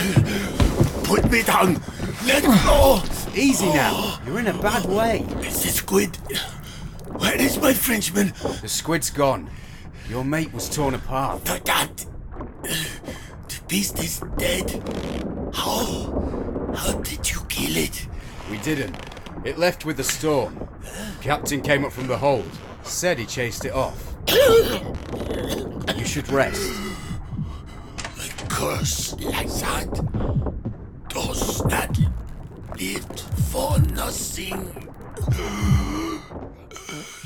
Put me down! Let go! Easy now. You're in a bad way. It's the squid. Where is my Frenchman? The squid's gone. Your mate was torn apart. That. The beast is dead. How did you kill it? We didn't. It left with the storm. Captain came up from the hold. Said he chased it off. You should rest. A curse like that does not live for nothing.